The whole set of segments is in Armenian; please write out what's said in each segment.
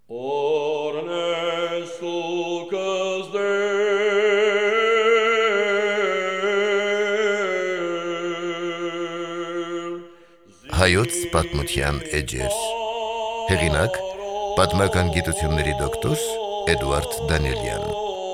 Հայոց պատմության էջեր Հեղինակ պատմական գիտությունների դոկտոր Էդուարդ Դանիելյան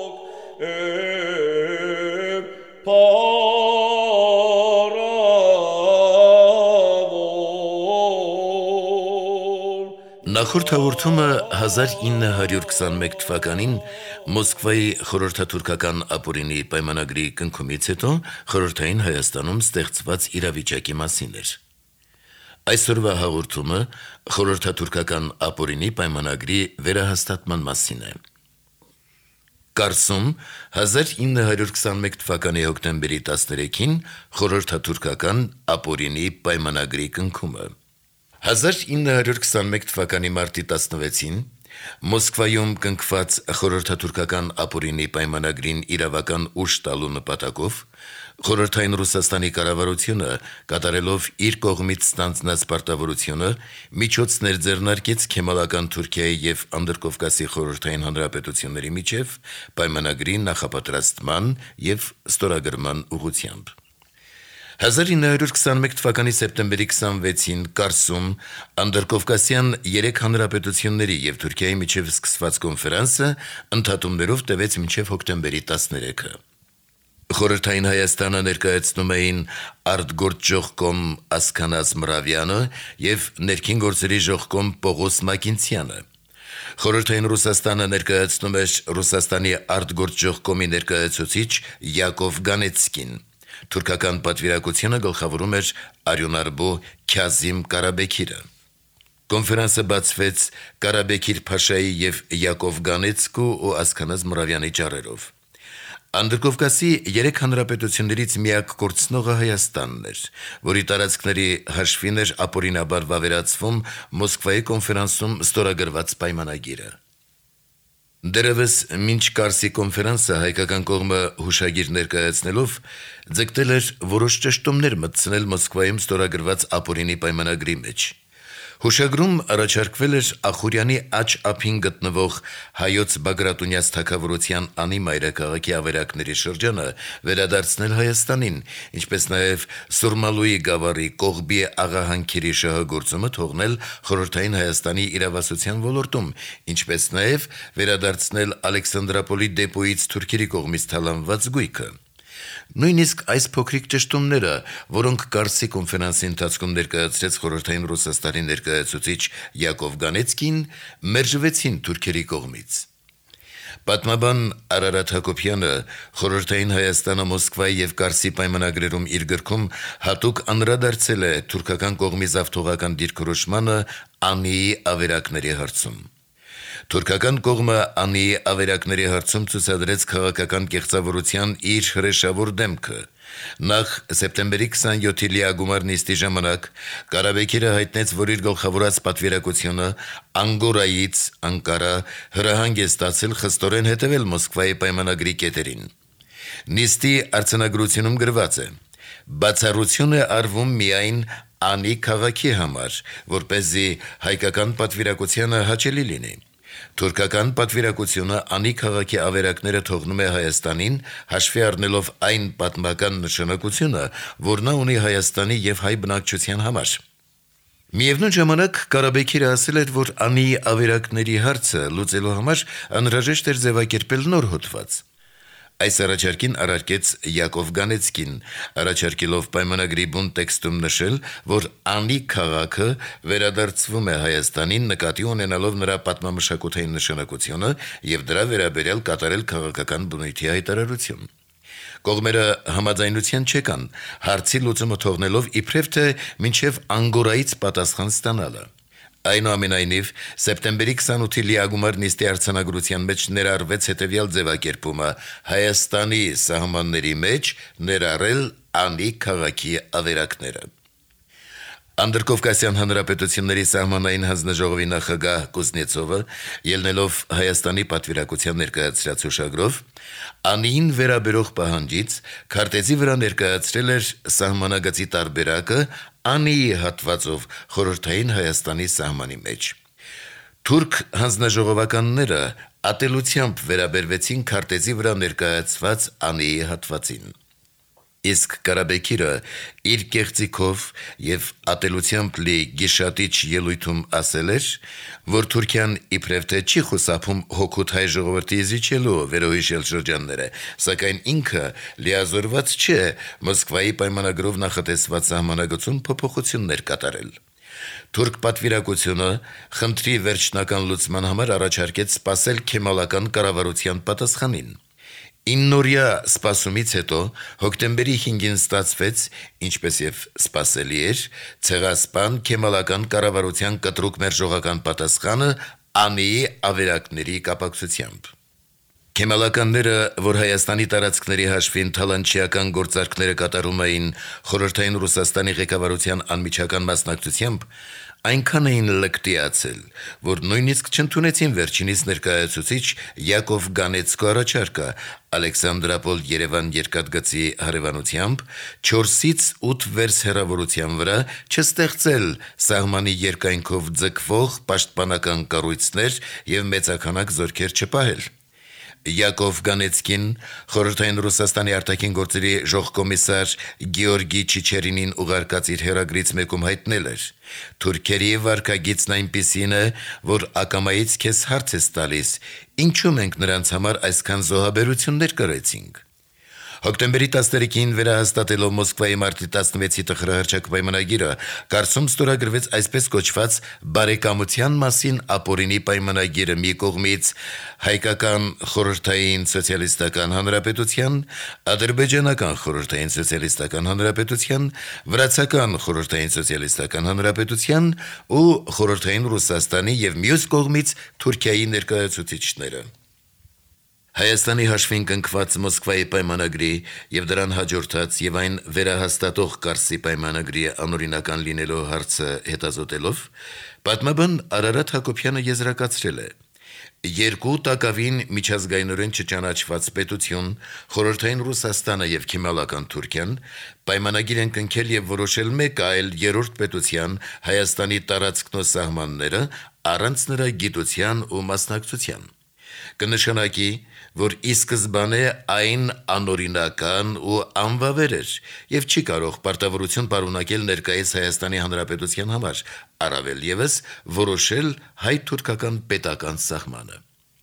Նախորդ հաղորդումը 1921 թվականին Մոսկվայի խորհրդատուրքական ապօրինի պայմանագրի կնքումից հետո խորհրդային Հայաստանում ստեղծված իրավիճակի մասին էր։ Այսօրվա հաղորդումը խորհրդատուրքական ապօրինի պայմանագրի վերահաստատման մասին է։ Կարսում 1921 թվականի հոկտեմբերի 13-ին խորհրդատուրքական ապօրինի պայմանագրի կնքումը։ 1921 թվականի մարտի 16-ին Մոսկվայում կնքված խորհրդատուրքական ապօրինի պայմանագրին իրավական ուժ տալու նպատակով Խորհրդային Ռուսաստանի կառավարությունը կատարելով իր կողմից ստանձնած պարտավորությունը միջոցներ ձեռնարկեց Քեմալական Թուրքիայի եւ Անդրկովկասի խորհրդային հանրապետությունների միջև պայմանագրի նախապատրաստման եւ ստորագրման ուղղությամբ։ 1921 թվականի սեպտեմբերի 26-ին Կարսում Անդրկովկասյան 3 հանրապետությունների եւ Թուրքիայի միջև սկսված կոնֆերանսը ընդհատումներով տևեց մինչև հոկտեմբերի 13-ը։ Խորհրդային Հայաստանը ներկայացնում էին արտգործժողկոմ Ասքանազ Մրավյանը եւ ներքին գործերի ժողկոմ Պողոս Մակինցյանը։ Խորհրդային Ռուսաստանը ներկայացնում էր Ռուսաստանի արտգործժողկոմի ներկայացուցիչ Յակով Գանեցկին։ Թուրքական պատվիրակությունը գլխավորում էր արյունարբո Քազիմ Կարաբեքիրը։ Կոնֆերանսը բացվեց Կարաբեքիր Փաշայի եւ Յակով Գանեցկու ու Ասքանազ Մրավյանի ճառերով։ Անդրկովկասի 3 հանրապետություններից միակ կորցնողը Հայաստանն էր, որի տարածքների հաշվին էր ապօրինաբար վավերացվում Մոսկվայի կոնֆերանսում ստորագրված պայմանագիրը։ Դերևս մինչ Կարսի կոնֆերանսը հայկական կողմը հուշագիր ներկայացնելով ձգտել էր որոշ ճշտումներ մտցնել Մոսկվայում ստորագրված ապօրինի պայմանագրի մեջ։ Հուշագրում առաջարկվել էր Ախուրյանի աջ ափին գտնվող հայոց Բագրատունյաց թագավորության Անի մայրաքաղաքի ավերակների շրջանը վերադարձնել Հայաստանին, ինչպես նաև Սուրմալուի գավառի Կողբի աղահանքերի շահագործումը թողնել խորհրդային Հայաստանի իրավասության ոլորտում, ինչպես նաև վերադարձնել Ալեքսանդրապոլի դեպոյից թուրքերի կողմից թալանված գույքը։ Նույնիսկ այս փոքրիկ ճշտումները, որոնք Կարսի կոնֆերանսի ընթացքում ներկայացրեց խորհրդային Ռուսաստանի ներկայացուցիչ Յակով Գանեցկին, մերժվեցին թուրքերի կողմից։ Պատմաբան Արարատ Հակոբյանը խորհրդային Հայաստանը Մոսկվայի եւ Կարսի պայմանագրերում իր գրքում հատուկ անդրադարձել է թուրքական կողմի զավթողական դիրքորոշմանը Անիի ավերակների հարցում։ Թուրքական կողմը Անիի ավերակների հարցում ցուցադրեց քաղաքական կեղծավորության իր հրեշավոր դեմքը։ Նախ սեպտեմբերի 27-ի լիագումար նիստի ժամանակ Կարաբեքիրը հայտնեց, որ իր գլխավորած պատվիրակությունը Անգորայից Անկարա հրահանգ է ստացել խստորեն հետևել Մոսկվայի պայմանագրի կետերին։ Նիստի արձանագրությունում գրված է. «Բացառություն է արվում միայն Անի քաղաքի համար, որպեսզի հայկական պատվիրակությանը հաճելի լինի։ Թուրքական պատվիրակությունը Անի քաղաքի ավերակները թողնում է Հայաստանին, հաշվի առնելով այն պատմական նշանակությունը, որ նա ունի Հայաստանի եւ հայ բնակչության համար»։ Միևնույն ժամանակ Կարաբեքիրը ասել էր, որ Անիի ավերակների հարցը լուծելու համար անհրաժեշտ էր ձևակերպել նոր հոդված։ Այս առաջարկին առարկեց Յակով Գանեցկին, առաջարկելով պայմանագրի բուն տեքստում նշել, որ Անի քաղաքը վերադարձվում է Հայաստանին նկատի ունենալով նրա պատմամշակութային նշանակությունը եւ դրա վերաբերյալ կատարել քաղաքական բնույթի հայտարարություն։ Կողմերը համաձայնության չեկան, հարցի լուծումը թողնելով իբրև թե մինչև Անգորայից պատասխան ստանալը։ Այնուամենայնիվ, սեպտեմբերի 28-ի լիագումար նիստի արձանագրության մեջ ներառվեց հետևյալ ձևակերպումը. Հայաստանի սահմանների մեջ ներառել Անի քաղաքի ավերակները։ Անդրկովկասյան հանրապետությունների սահմանային հանձնաժողովի նախագահ Կուզնեցովը, ելնելով Հայաստանի պատվիրակության ներկայացրած հուշագրով, Անիին վերաբերող պահանջից քարտեզի վրա ներկայացրել էր սահմանագծի տարբերակը Անիի հատվածով խորհրդային Հայաստանի սահմանի մեջ։ Թուրք հանձնաժողովականները ատելությամբ վերաբերվեցին քարտեզի վրա ներկայացված Անիի հատվածին։ Իսկ Կարաբեկիրը իր կեղծիքով եւ ատելությամբ լի գիշատիչ ելույթում ասել էր, որ Թուրքիան իբրև թե չի խուսափում հոգուտ հայ ժողովրդի զիջելու վերոհիշել շրջանները, սակայն ինքը լիազորված չէ Մոսկվայի պայմանագրով նախատեսված սահմանագծում փոփոխություններ կատարել։ Թուրք պատվիրակությունը խնդրի վերջնական լուծման համար առաջարկեց սպասել քեմալական կառավարության պատասխանին։ 9-օրյա սպասումից հետո հոկտեմբերի 5-ին ստացվեց, ինչպես եւ սպասելի էր, ցեղասպան քեմալական կառավարության կտրուկ մերժողական պատասխանը Անիի ավերակների կապակցությամբ։ Քեմալականները, որ Հայաստանի տարածքների հաշվին թալանչիական գործարքները կատարում էին խորհրդային Ռուսաստանի ղեկավարության անմիջական մասնակցությամբ, այնքան էին լկտիացել, որ նույնիսկ չընդունեցին վերջինիս ներկայացուցիչ Յակով Գանեցկո առաջարկը Ալեքսանդրապոլ Երևան երկաթգծի հարևանությամբ 4-ից 8 վերս հեռավորության վրա չստեղծել սահմանի երկայնքով ձգվող պաշտպանական կառույցներ եւ մեծաքանակ զորքեր չպահել։ Յակով Գանեցկին խորհրդային Ռուսաստանի արտաքին գործերի ժողկոմիսար Գեորգի Չիչերինին ուղարկած իր հերագրից մեկում հայտնել էր. «Թուրքերի վարկագիծն այնպիսին է, որ ակամայից քեզ հարց ես տալիս, ինչու մենք նրանց համար այսքան զոհաբերություններ կրեցինք»։ Հոկտեմբերի 13-ին վերահաստատելով Մոսկվայի մարտի 16-ի տխրահռչակ պայմանագիրը, Կարսում ստորագրվեց այսպես կոչված բարեկամության մասին ապօրինի պայմանագիրը մի կողմից Հայկական խորհրդային սոցիալիստական հանրապետության, Ադրբեջանական խորհրդային սոցիալիստական հանրապետության, Վրացական խորհրդային սոցիալիստական հանրապետության ու խորհրդային Ռուսաստանի եւ մյուս կողմից Թուրքիայի ներկայացուցիչները։ Հայաստանի հաշվին կնքված Մոսկվայի պայմանագրի եւ դրան հաջորդած եւ այն վերահաստատող Կարսի պայմանագրի անօրինական լինելու հարցը հետազոտելով, պատմաբան Արարատ Հակոբյանը եզրակացրել է. երկու տակավին միջազգայինորեն չճանաչված պետություն, խորհրդային Ռուսաստանը եւ քեմալական Թուրքիան, պայմանագիր են կնքել եւ որոշել մեկ այլ երրորդ պետության Հայաստանի տարածքն ու սահմանները առանց նրա գիտության ու մասնակցության։ Կնշանակի, որ ի սկզբանե այն անօրինական ու անվավեր էր եւ չի կարող պարտավորություն պարունակել ներկայիս Հայաստանի Հանրապետության համար, առավել եւս որոշել հայ-թուրքական պետական սահմանը։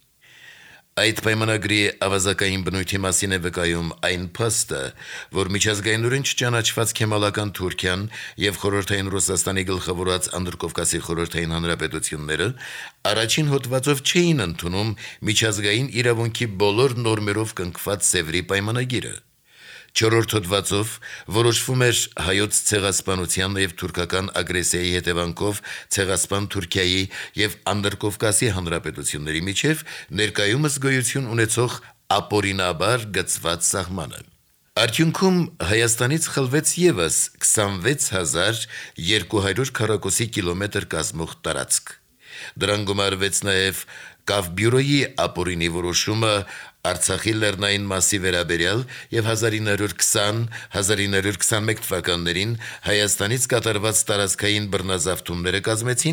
Այդ պայմանագրի ավազակային բնույթի մասին է վկայում այն փաստը, որ միջազգայինորեն չճանաչված քեմալական Թուրքիան եւ խորհրդային Ռուսաստանի գլխավորած Անդրկովկասի խորհրդային հանրապետությունները առաջին հոդվածով չէին ընդունում միջազգային իրավունքի բոլոր նորմերով կնքված Սևրի պայմանագիրը։ 4-րդ հոդվածով որոշվում էր հայոց ցեղասպանության եւ թուրքական ագրեսիայի հետևանքով ցեղասպան Թուրքիայի եւ Անդրկովկասի հանրապետությունների միջև ներկայումս գոյություն ունեցող ապօրինաբար գծված սահմանը։ Արդյունքում Հայաստանից խլվեց եւս 26200 քառակուսի կիլոմետր կազմող տարածք։ Դրան գումարվեց նաեւ Կավբյուրոյի ապօրինի որոշումը Արցախի լեռնային մասի վերաբերյալ եւ 1920-1921 թվականներին Հայաստանից կատարված տարածքային բռնազավթումները կազմեցին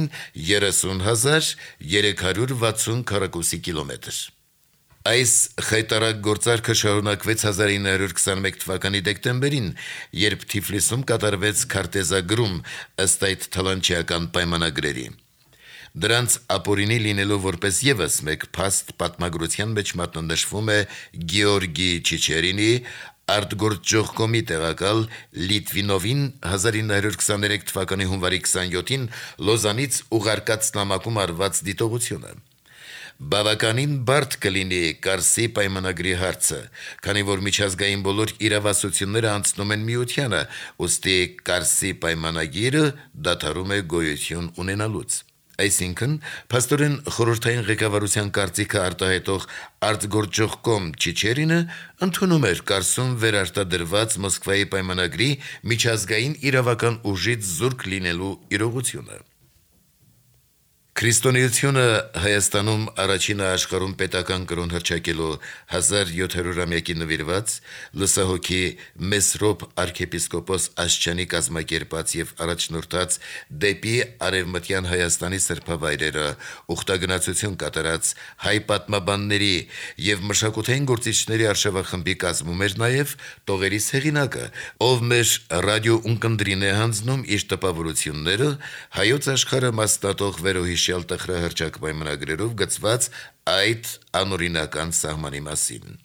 30360 քառակուսի կիլոմետր։ Այս խայտարակ գործարքը շարունակվեց 1921 թվականի դեկտեմբերին, երբ Թիֆլիսում կատարվեց քարտեզագրում ըստ այդ թալանչիական պայմանագրերի։ Դրանց ապօրինի լինելով որպես եւս մեկ փաստ պատմագրության մեջ մատնանշվում է Գեորգի Չիչերինի արտգործողկոմի տեղակալ Լիտվինովին 1923 թվականի հունվարի 27-ին Լոզանից ուղարկած նամակում արված դիտողությունը։ Բավականին բարդ կլինի Կարսի պայմանագրի հարցը, քանի որ միջազգային բոլոր իրավասությունները անցնում են միությանը, ուստի Կարսի պայմանագիրը դադարում է գոյություն ունենալուց։ Այսինքն, փաստորեն խորհրդային ղեկավարության կարծիքը արտահայտող արտգործողկոմ Չիչերինը ընդունում էր Կարսում վերարտադրված Մոսկվայի պայմանագրի միջազգային իրավական ուժից զուրկ լինելու իրողությունը։ Քրիստոնեությունը Հայաստանում առաջինը աշխարհում պետական կրոն հռչակելու 1700-ամյակի նվիրված լսահոգի Մեսրոպ arczepiskopos Աշճանի կազմակերպած եւ առաջնորդած դեպի արևմտյան Հայաստանի սրբավայրերը ուխտագնացություն կատարած հայ պատմաբանների եւ մշակութային գործիչների արշավախմբի կազմում էր նաեւ տողերիս հեղինակը, ով մեր ռադիո ունկնդրին է հանձնում իր տպավորությունները հայոց աշխարհը մասնատող վերոհիշ տխրահռչակ պայմանագրերով գծված այդ անօրինական սահմանի մասին։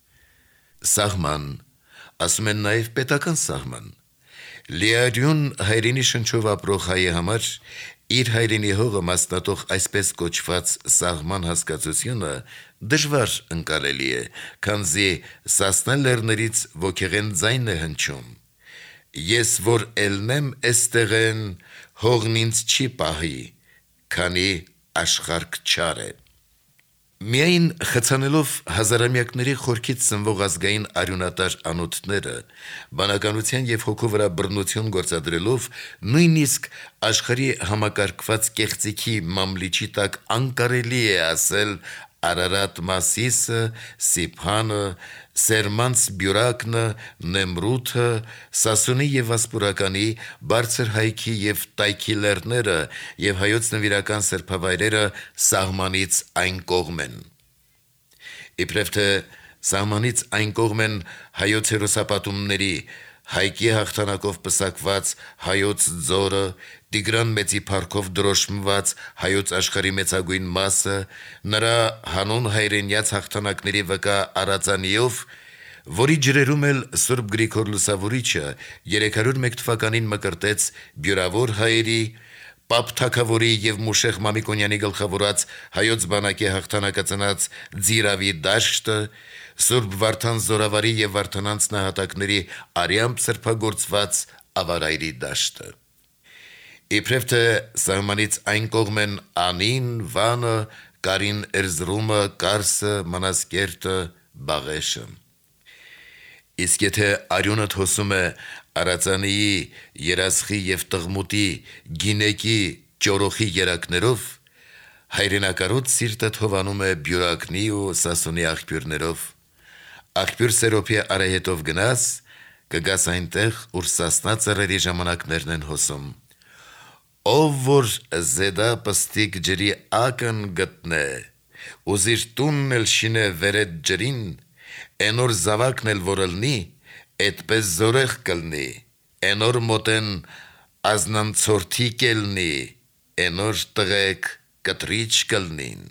Սահման, ասում են նաև պետական սահման։ Լիարյուն հայրենի շնչով ապրող հայի համար իր հայրենի հողը մասնատող այսպես կոչված սահման հասկացությունը դժվար ընկալելի է, քանզի Սասնա լեռներից ոգեղեն ձայն է հնչում։ Ես որ ելնեմ էստեղեն, հողն ինձ չի պահի, քանի աշխարհք չար է։ Միայն խցանելով հազարամյակների խորքից սնվող ազգային արյունատար անոթները, բանականության եւ հոգու վրա բռնություն գործադրելով, նույնիսկ աշխարհի համակարգված կեղծիքի մամլիչի տակ անկարելի է ասել Արարատ Մասիսը, Սիփանը, Սերմանց Բյուրակնը, Նեմրութը, Սասունի եւ Ասպուրականի, Բարձր հայքի եւ Տայքի լեռները եւ հայոց նվիրական սրբավայրերը սահմանից այն կողմ են։ Իբրև թե սահմանից այն կողմ են հայոց հերոսապատումների Հայքի հաղթանակով պսակված հայոց ձորը, Տիգրան մեծի փառքով դրոշմված հայոց աշխարհի մեծագույն մասը, նրա հանուն հայրենյաց հաղթանակների վկա արածանիով, որի ջրերում էլ Սուրբ Գրիգոր Լուսավորիչը 301 թվականին մկրտեց բյուրավոր հայերի, Պապ Թագավորի եւ Մուշեղ Մամիկոնյանի գլխավորած հայոց բանակի հաղթանակը ծնած Ձիրավի դաշտը, Սուրբ Վարդան Զորավարի եւ Վարդանանց նահատակների արյամբ սրբագործված ավարայրի դաշտը։ Իբրև թե սահմանից այն կողմ են Անին, Վանը, Կարին Էրզրումը, Կարսը, Մանասկերտը, Բաղեշը։ Իսկ եթե արյունդ հոսում է Արածանիի, Երասխի եւ Տղմուտի, Գինեկի, Ճորոխի երակներով, հայրենակարոտ սիրտը թովանում է Բյուրակնի ու Սասունի աղբյուրներով, աղբյուր Սերոփի արահետով գնաս, կգաս այնտեղ, ուր Սասնա ծռերի ժամանակներն են հոսում։ Ով որ զեդա պստիկ ջրի ակն գտնե, ուզիր տունն էլ շինե վերետ ջրին, Էնոր զավակն էլ որլնի, այդպես զորեղ կլնի, Էնոր մոտեն ազնանցորդի կելնի, Էնոր տղեկ կտրիչ կլնին։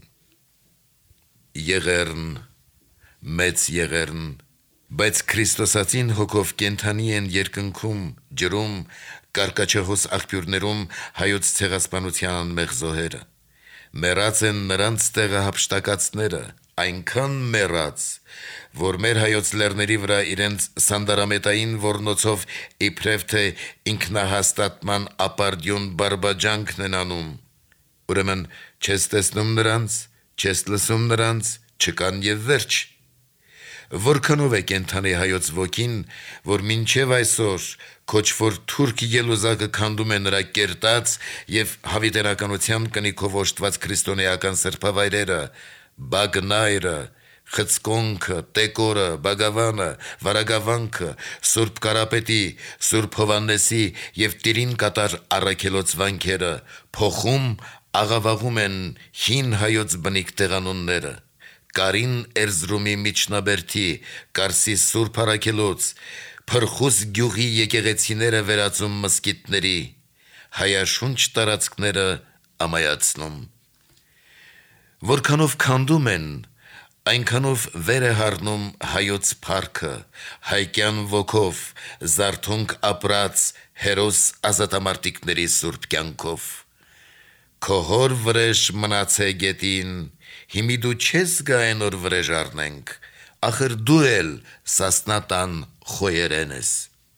Եղերն, մեծ եղերն, բայց Քրիստոսացին հոգով կենթանի են երկնքում, ջրում, կարկաչահոս աղբյուրներում հայոց ցեղասպանության անմեղ զոհերը։ Մեռած են նրանց տեղը հափշտակածները, այնքան մեռած, որ մեր հայոց լեռների վրա իրենց սանդարամետային ոռնոցով իբրև թե ինքնահաստատման ապարդյուն բարբաջանքն են անում։ Ուրեմն չես տեսնում նրանց, չես լսում նրանց, չկան եւ վերջ։ Որքանով է կենթանի հայոց ոգին, որ մինչև այսօր քոչվոր թուրք ելուզակը քանդում է նրա կերտած եւ հավիտենականության կնիքով օժտված քրիստոնեական սրբավայրերը, Բագնայրը, Խցկոնքը, Տեկորը, Բագավանը, Վարագավանքը, Սուրբ Կարապետի, Սուրբ Հովաննեսի եւ Տիրին կատար առաքելոց վանքերը, փոխում աղավաղում են հին հայոց բնիկ տեղանունները, Կարին Էրզրումի միջնաբերդի, Կարսի Սուրբ առաքելոց, Փրխուս գյուղի եկեղեցիները վերածում մսկիթների, հայաշունչ տարածքները ամայացնում։ Որքանով քանդում են, այնքանով վեր է հառնում հայոց փառքը, հայկյան ոգով, զարթոնք ապրած հերոս ազատամարտիկների սուրբ կյանքով։ Քո հոր վրեժ մնացե գետին, հիմի դու չես գա այն օր վրեժ առնենք, ախր դու էլ Սասնատան խոյերեն ես։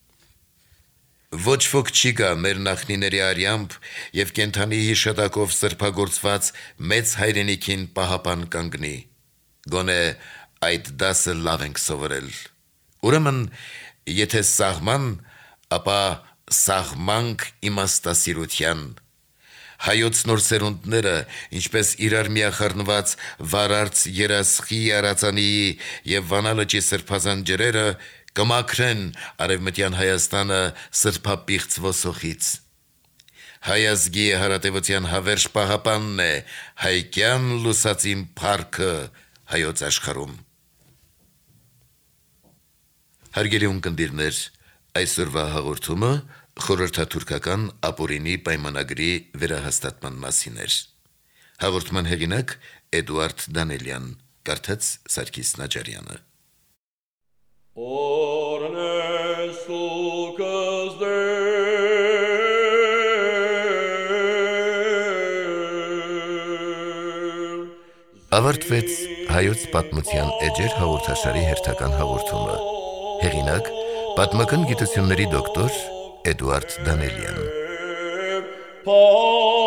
Ոչ ոք չի գա մեր նախնիների արյամբ եւ կենթանի հիշատակով սրբագործված մեծ հայրենիքին պահապան կանգնի։ Գոնե այդ դասը լավ ենք սովորել։ Ուրեմն, եթե սահման, ապա սահմանք իմաստասիրության։ Հայոց նոր սերունդները, ինչպես իրար միախառնված վարարց երասխի արածանիի եւ վանալճի սրբազան ջրերը կմաքրեն արևմտյան Հայաստանը սրբապիղծ ոսոխից։ Հայազգի հարատևության հավերժ պահապանն է հայկյան լուսածին փառքը հայոց աշխարհում։ Հարգելի ունկնդիրներ, այսօրվա հաղորդումը խորհրդաթուրքական ապօրինի պայմանագրի վերահաստատման մասին էր։ Հաղորդման հեղինակ Էդուարդ Դանելյան, կարդաց Սարգիս Նաջարյանը։ Ավարտվեց հայոց պատմության էջեր հաղորդաշարի հերթական հաղորդումը։ Հեղինակ պատմական գիտությունների դոկտոր Էդուարդ Դանելյան։